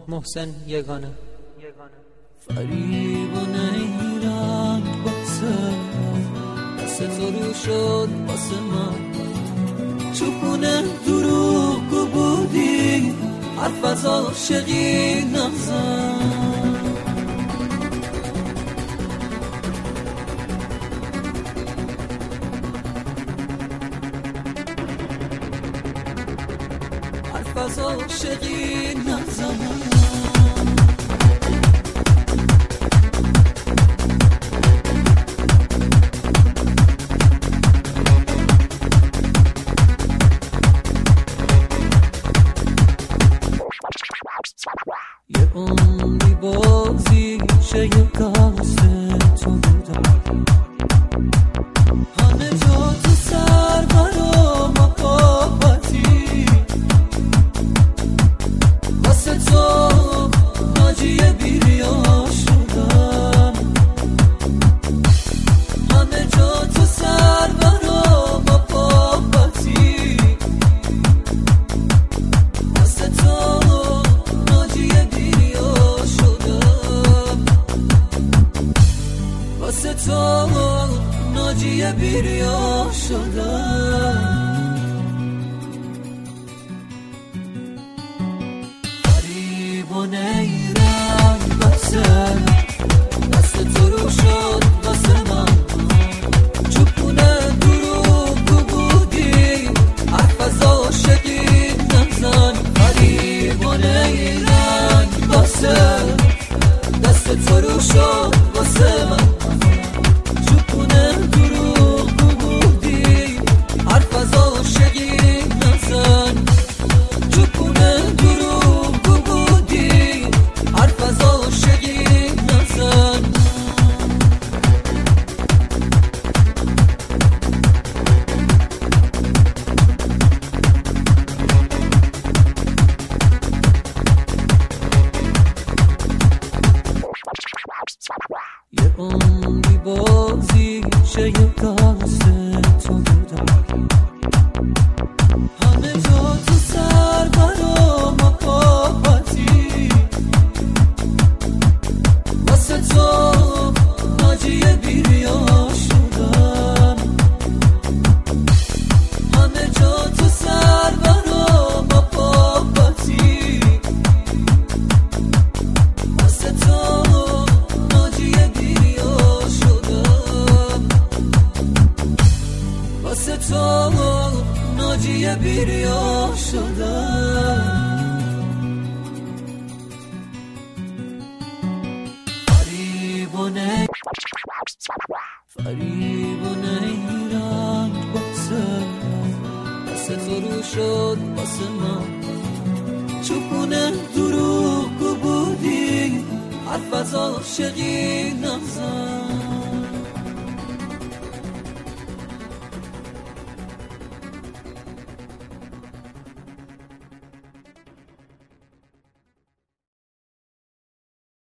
محسن یگانه. فریب و نیرنگ باسه دست تو رو شد باسه من، چوبونه دروغ بودی حرف از عاشقی نزن. حرف از عاشقی نزن. یه عمری بازی چه یه دست تو بودم، همه جا تو سر برام محبتی، واسه تو ناجی بیریا شدم، همه جا تو سر برام محبتی، واسه تو تو ناجی بیریا شدم. فریب و نیرنگ بسه دست تو رو شد واسه من، چوبونه دروغ بودی حرف از عاشقی نزن. فریب و نیرنگ بسه دست تو رو شد واسه من، یه عمری بازی چه یه دست تو بودم، همه جا تو سر برام محبتی، واسه تو ناجی بیریا شدم، همه جا تو سر برام محبتی، واسه تو تو ناجی بیریا شدم. فریب و نیرنگ باسه دست تو رو شد باسه من، چوبونه دروغ بودی حرف از عاشقی نزن.